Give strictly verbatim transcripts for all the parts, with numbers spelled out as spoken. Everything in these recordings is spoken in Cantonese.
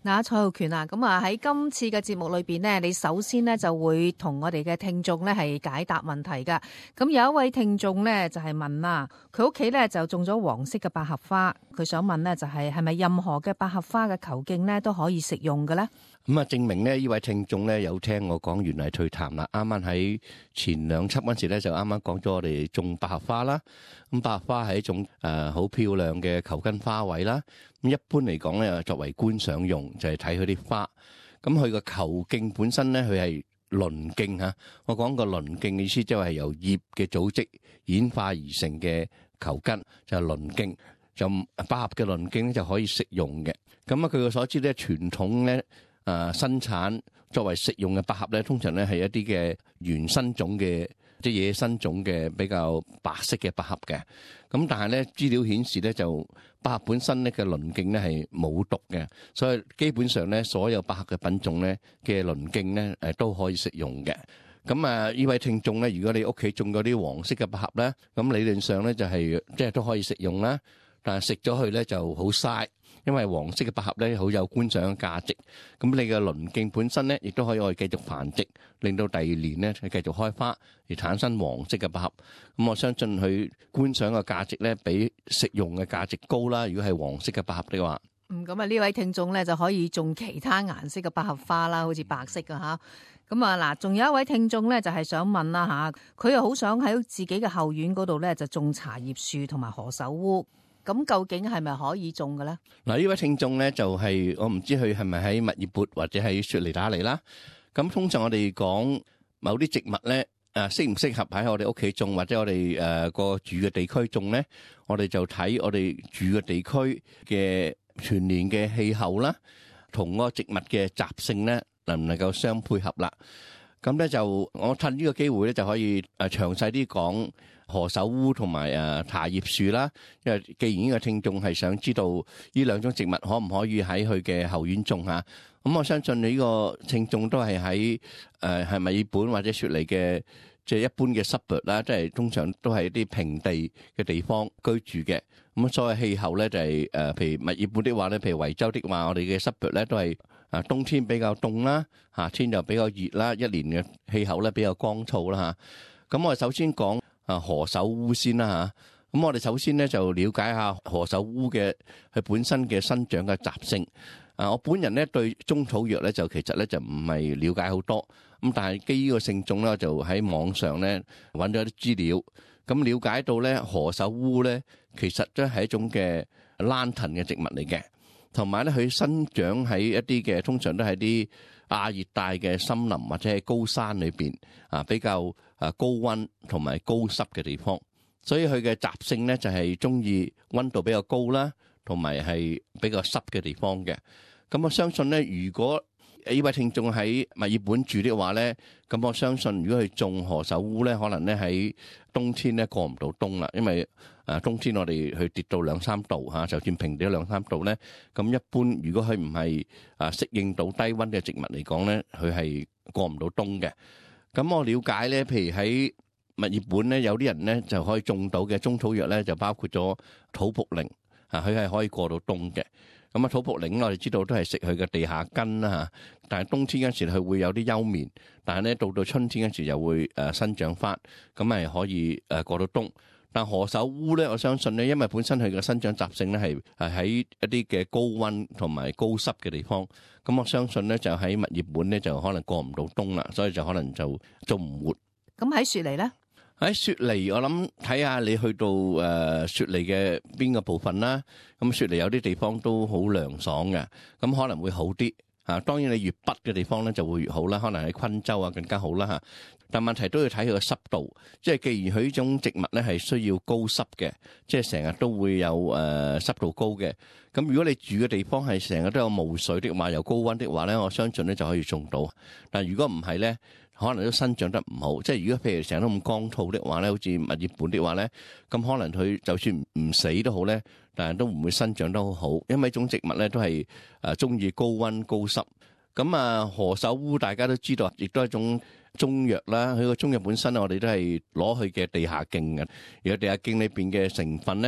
嗱，蔡浩權啊，咁啊喺今次嘅節目裏邊呢，你首先呢就會同我哋嘅聽眾呢係解答問題噶。咁有一位聽眾呢就係問啦，佢屋企呢就種咗黃色嘅百合花，佢想問呢就係係咪任何嘅百合花嘅球莖呢都可以食用嘅呢？ 咁啊，證明呢呢位聽眾呢有聽我講園藝趣談啦。啱啱喺前兩輯嗰時呢就啱啱講咗我哋種百合花啦。咁百合花係一種誒好漂亮嘅球根花卉啦。咁一般嚟講咧，作為觀賞用就係睇佢啲花。咁佢個球莖本身咧，佢係鱗莖嚇。我講個鱗莖嘅意思，即係由葉嘅組織演化而成嘅球根，就係鱗莖。就百合嘅鱗莖咧就可以食用嘅。咁啊，據我所知咧，傳統咧誒生產作為食用嘅百合咧，通常咧係一啲嘅原生種嘅。即係野生種嘅比較白色嘅百合嘅，咁但係咧資料顯示咧就百合本身咧嘅鱗莖咧係冇毒嘅，所以基本上咧所有百合嘅品種咧嘅鱗莖咧誒都可以食用嘅。咁啊呢位聽眾咧，如果你屋企種嗰啲黃色嘅百合咧，咁理論上咧就係即係都可以食用啦，但係食咗佢咧就好嘥。因為黃色嘅百合咧好有觀賞價值，咁你嘅鱗莖本身咧亦都可以我哋繼續繁殖，令到第二年咧繼續開花而產生黃色嘅百合。咁我相信佢觀賞嘅價值咧比食用嘅價值高啦。如果係黃色嘅百合的話， 嗯，咁啊呢位聽眾咧就可以種其他顏色嘅百合花啦，好似白色嘅吓。咁啊嗱，仲有一位聽眾咧就係想問啦吓，佢又好想喺自己嘅後院嗰度咧就種茶葉樹同埋何首烏。咁究竟係咪可以種嘅咧？ 嗱，呢位聽眾咧就係我唔知佢係咪喺蜜葉缽或者喺雪梨打嚟啦。咁通常我哋講某啲植物咧，誒適唔適合喺我哋屋企種，或者我哋誒個住嘅地區種咧，我哋就睇我哋住嘅地區嘅全年嘅氣候啦，同嗰個植物嘅習性咧，能唔能夠相配合啦？咁咧就我趁呢個機會咧就可以誒詳細啲講何首烏同埋誒茶葉樹啦，因為既然呢個聽眾係想知道呢兩種植物可唔可以喺佢嘅後院種下，咁我相信你呢個聽眾都係喺誒係咪墨爾本或者雪梨嘅即係一般嘅 suburb 啦，即係通常都係一啲平地嘅地方居住嘅。咁所謂氣候咧就係誒，譬如墨爾本的話咧，譬如維州的話，我哋嘅 suburb 咧都係啊冬天比較凍啦，夏天就比較熱啦，一年嘅氣候咧比較乾燥啦嚇。咁我哋首先講啊何首烏先啦嚇，咁我哋首先咧就了解下何首烏嘅佢本身嘅生長嘅習性。啊，我本人咧對中草藥咧就其實咧就唔係了解好多，咁但係基於個性種咧就喺網上咧揾咗啲資料，咁了解到咧何首烏咧其實都係一種嘅蘭藤嘅植物嚟嘅，同埋咧佢生長喺一啲嘅通常都係啲亞熱帶嘅森林或者係高山裏邊啊，比較啊高溫同埋高濕嘅地方，所以佢嘅習性咧就係中意溫度比較高啦，同埋係比較濕嘅地方嘅。咁我相信咧，如果呢位聽眾喺墨爾本住的話咧，咁我相信如果佢種何首烏咧，可能咧喺冬天咧過唔到冬啦，因為啊冬天我哋去跌到兩三度嚇，就算平地兩三度咧，咁一般如果佢唔係啊適應到低溫嘅植物嚟講咧，佢係過唔到冬嘅。咁我了解咧，譬如喺墨爾本咧，有啲人咧就可以種到嘅中草藥咧，就包括咗土茯苓啊，佢係可以過到冬嘅。咁啊，土茯苓我哋知道都係食佢嘅地下根啦嚇，但係冬天嗰時佢會有啲休眠，但係咧到到春天嗰時又會誒生長翻，咁係可以誒過到冬。但何首烏咧，我相信咧，因為本身佢嘅生長習性咧係係喺一啲嘅高溫同埋高濕嘅地方，咁我相信咧就喺墨爾本咧就可能過唔到冬啦，所以就可能就種唔活。 咁喺雪梨咧？ 喺雪梨，我諗睇下你去到誒雪梨嘅邊個部分啦。咁雪梨有啲地方都好涼爽嘅，咁可能會好啲嚇。當然你越北嘅地方咧就會越好啦，可能喺昆州啊更加好啦嚇。但問題都要睇佢個濕度，即係既然佢呢種植物咧係需要高濕嘅，即係成日都會有誒濕度高嘅。咁如果你住嘅地方係成日都有霧水的話，又高溫的話咧，我相信咧就可以種到。但如果唔係咧，可能都生長得唔好，即係如果譬如成日都咁乾燥的話咧，好似墨爾本的話咧，咁可能佢就算唔死都好咧，但係都唔會生長得好好，因為呢種植物咧都係誒中意高溫高濕。咁啊，何首烏大家都知道，亦都係一種中藥啦。佢個中藥本身我哋都係攞佢嘅地下莖嘅，而個地下莖裏邊嘅成分咧，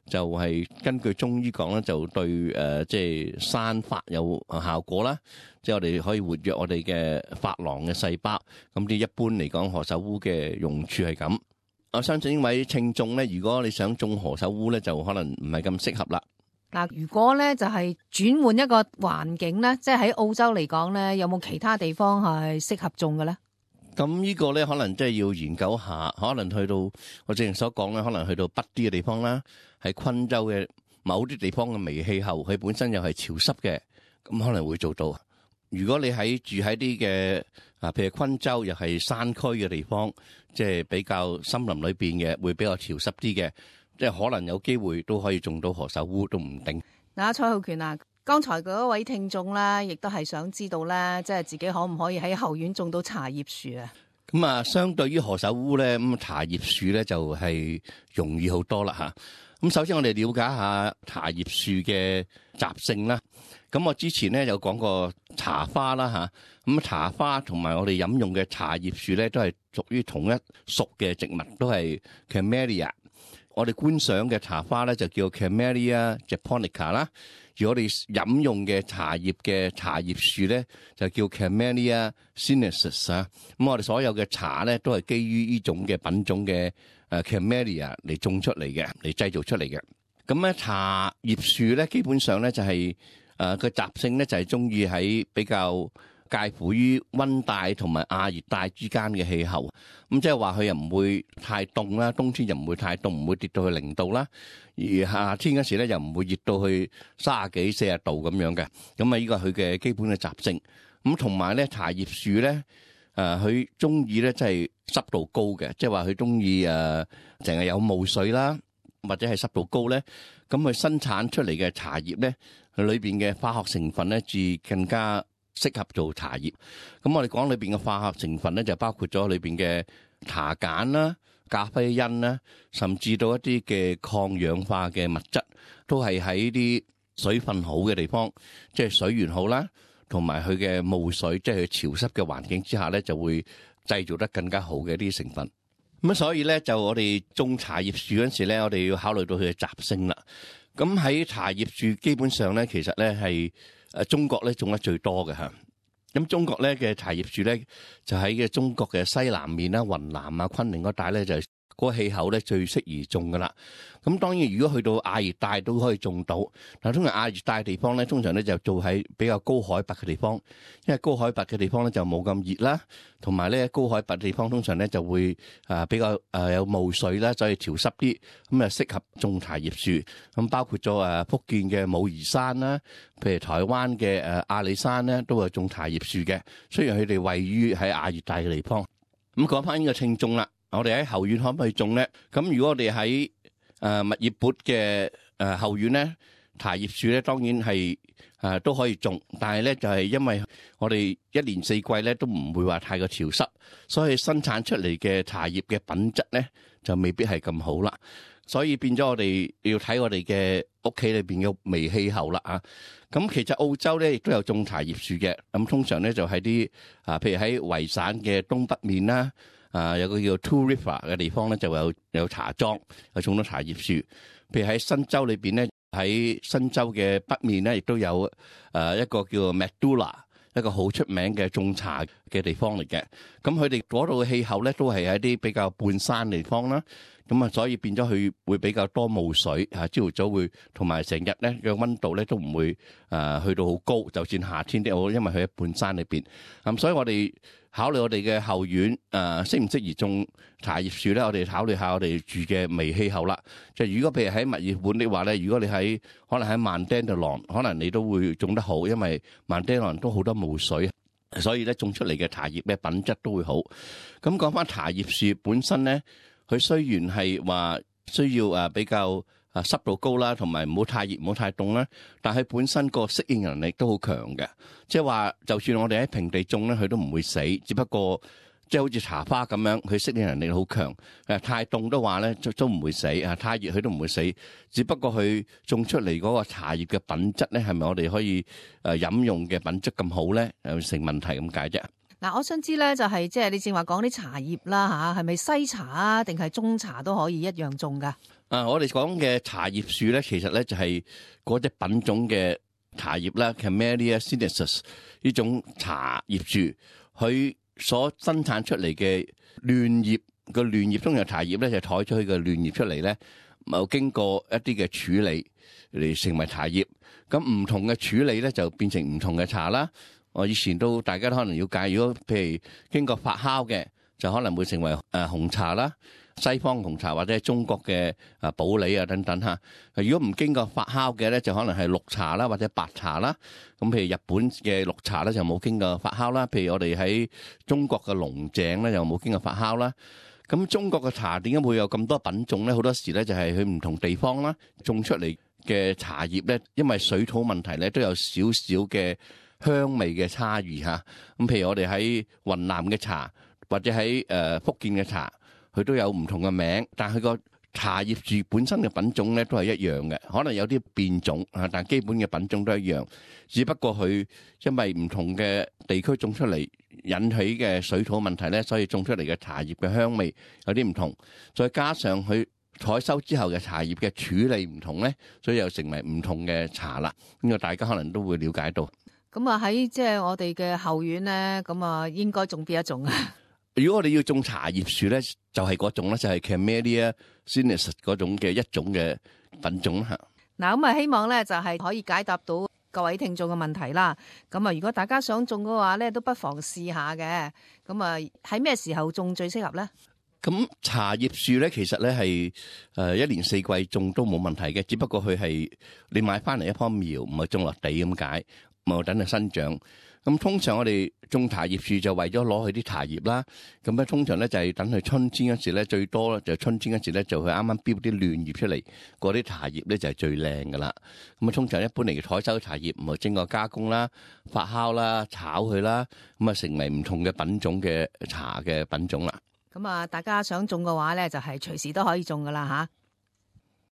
就係根據中醫講咧，就對誒即係生髮有效果啦。即係我哋可以活躍我哋嘅髮廊嘅細胞。咁啲一般嚟講，何首烏嘅用處係咁。我相信呢位聽眾咧，如果你想種何首烏咧，就可能唔係咁適合啦。 嗱，如果咧就係轉換一個環境咧，即係喺澳洲嚟講咧，有冇其他地方係適合種嘅咧？ 咁呢個咧，可能真係要研究下，可能去到我正如所講咧，可能去到北啲嘅地方啦，喺昆州嘅某啲地方嘅微氣候，佢本身又係潮濕嘅，咁可能會做到。如果你喺住喺啲嘅啊，譬如昆州又係山區嘅地方，即係比較森林裏邊嘅，會比較潮濕啲嘅，即係可能有機會都可以種到何首烏都唔定。 嗱，蔡浩權啊，剛才嗰位聽眾咧，亦都係想知道咧，即係自己可唔可以喺後院種到茶葉樹啊？ 咁啊，相對於何首烏咧，咁茶葉樹咧就係容易好多啦嚇。咁首先我哋了解下茶葉樹嘅習性啦。咁我之前咧有講過茶花啦嚇。咁茶花同埋我哋飲用嘅茶葉樹咧，都係屬於同一屬嘅植物，都係 Camellia。我哋觀賞嘅茶花咧就叫 Camellia japonica 啦。而我哋飲用嘅茶葉嘅茶葉樹咧就叫 Camellia sinensis 啊。咁我哋所有嘅茶咧都係基於呢種嘅品種嘅誒 Camellia 嚟種出嚟嘅，嚟製造出嚟嘅。咁咧茶葉樹咧基本上咧就係誒個習性咧就係中意喺比較介乎於溫帶同埋亞熱帶之間嘅氣候，咁即係話佢又唔會太凍啦，冬天又唔會太凍，唔會跌到去零度啦。而夏天嗰時咧又唔會熱到去三十幾四十度咁樣嘅。咁啊，呢個係佢嘅基本嘅習性。咁同埋咧茶葉樹咧，誒佢中意咧即係濕度高嘅，即係話佢中意誒淨係有霧水啦，或者係濕度高咧，咁佢生產出嚟嘅茶葉咧，佢裏邊嘅化學成分咧，至更加適合做茶葉。咁我哋講裏邊嘅化學成分咧，就包括咗裏邊嘅茶鹼啦、咖啡因啦，甚至到一啲嘅抗氧化嘅物質，都係喺啲水分好嘅地方，即係水源好啦，同埋佢嘅霧水，即係佢潮濕嘅環境之下咧，就會製造得更加好嘅一啲成分。咁所以咧，就我哋種茶葉樹嗰陣時咧，我哋要考慮到佢嘅習性啦。咁喺茶葉樹基本上咧，其實咧係誒中國咧種得最多嘅嚇。咁中國咧嘅茶葉樹咧，就喺嘅中國嘅西南面啦、雲南啊、昆明嗰帶咧，就係嗰個氣候咧最適宜種噶啦。咁當然，如果去到亞熱帶都可以種到，但係通常亞熱帶地方咧，通常咧就做喺比較高海拔嘅地方，因為高海拔嘅地方咧就冇咁熱啦，同埋咧高海拔地方通常咧就會啊比較誒有霧水啦，所以潮濕啲，咁啊適合種茶葉樹。咁包括咗誒福建嘅武夷山啦，譬如台灣嘅誒阿里山咧，都係種茶葉樹嘅。雖然佢哋位於喺亞熱帶嘅地方。咁講翻呢個聽眾啦，我哋喺後院可唔可以種咧？咁如果我哋喺誒墨爾本嘅誒後院咧，茶葉樹咧當然係誒都可以種，但係咧就係因為我哋一年四季咧都唔會話太過潮濕，所以生產出嚟嘅茶葉嘅品質咧就未必係咁好啦。所以變咗我哋要睇我哋嘅屋企裏邊嘅微氣候啦啊。咁其實澳洲咧亦都有種茶葉樹嘅，咁通常咧就喺啲啊，譬如喺維省嘅東北面啦。啊，有個叫 Two River 嘅地方咧，就有有茶莊，有種多茶葉樹。譬如喺新州裏邊咧，喺新州嘅北面咧，亦都有誒一個叫 Medulla， 一個好出名嘅種茶嘅地方嚟嘅。咁佢哋嗰度嘅氣候咧，都係喺啲比較半山地方啦。咁啊，所以變咗佢會比較多霧水啊，朝頭早會同埋成日咧嘅溫度咧都唔會誒去到好高，就算夏天啲，我因為佢喺半山裏邊。咁所以我哋考慮我哋嘅後院誒適唔適宜種茶葉樹咧？我哋考慮下我哋住嘅微氣候啦。就如果譬如喺墨爾本的話咧，如果你喺可能喺曼丹特朗，可能你都會種得好，因為曼丹特朗都好多霧水，所以咧種出嚟嘅茶葉咧品質都會好。咁講翻茶葉樹本身咧，佢雖然係話需要誒比較啊濕度高啦，同埋唔好太熱唔好太凍啦，但係本身個適應能力都好強嘅。即係話，就算我哋喺平地種咧，佢都唔會死。只不過即係好似茶花咁樣，佢適應能力好強。誒太凍都話咧，都都唔會死。啊太熱佢都唔會死。只不過佢種出嚟嗰個茶葉嘅品質咧，係咪我哋可以誒飲用嘅品質咁好咧？誒成問題咁解啫。 嗱，我想知咧，就係即係你正話講啲茶葉啦嚇，係咪西茶啊，定係中茶都可以一樣種噶？ 啊，我哋講嘅茶葉樹咧，其實咧就係嗰隻品種嘅茶葉啦 Camellia sinensis 呢種茶葉樹，佢所生產出嚟嘅嫩葉，個嫩葉通常茶葉咧就採咗佢嘅嫩葉出嚟咧，冇經過一啲嘅處理嚟成為茶葉。咁唔同嘅處理咧就變成唔同嘅茶啦。我以前都大家都可能要介，如果譬如經過發酵嘅，就可能會成為誒紅茶啦。西方紅茶或者係中國嘅啊普洱啊等等嚇，如果唔經過發酵嘅咧，就可能係綠茶啦或者白茶啦。咁譬如日本嘅綠茶咧就冇經過發酵啦，譬如我哋喺中國嘅龍井咧又冇經過發酵啦。咁中國嘅茶點解會有咁多品種咧？好多時咧就係佢唔同地方啦種出嚟嘅茶葉咧，因為水土問題咧都有少少嘅香味嘅差異嚇。咁譬如我哋喺雲南嘅茶或者喺誒福建嘅茶，佢都有唔同嘅名，但係佢個茶葉樹本身嘅品種咧都係一樣嘅，可能有啲變種啊，但基本嘅品種都一樣，只不過佢因為唔同嘅地區種出嚟引起嘅水土問題咧，所以種出嚟嘅茶葉嘅香味有啲唔同，再加上佢採收之後嘅茶葉嘅處理唔同咧，所以又成為唔同嘅茶啦。呢個大家可能都會了解到。 咁啊喺即係我哋嘅後院咧，咁啊應該種邊一種啊？ 如果我哋要種茶葉樹咧，就係嗰種咧，就係 Camellia sinensis 嗰種嘅一種嘅品種嚇。 嗱，咁啊希望咧就係可以解答到各位聽眾嘅問題啦。咁啊，如果大家想種嘅話咧，都不妨試下嘅。咁啊，喺咩時候種最適合咧？ 咁茶葉樹咧，其實咧係誒一年四季種都冇問題嘅，只不過佢係你買翻嚟一樖苗，唔係種落地咁解，冇等佢生長。咁通常我哋種茶葉樹就為咗攞佢啲茶葉啦，咁咧通常咧就係等佢春天嗰時咧，最多咧就春天嗰時咧就佢啱啱標啲嫩葉出嚟，嗰啲茶葉咧就係最靚噶啦。咁啊通常一般嚟採收茶葉唔係經過加工啦、發酵啦、炒佢啦，咁啊成為唔同嘅品種嘅茶嘅品種啦。 咁啊，大家想種嘅話咧，就係隨時都可以種噶啦吓。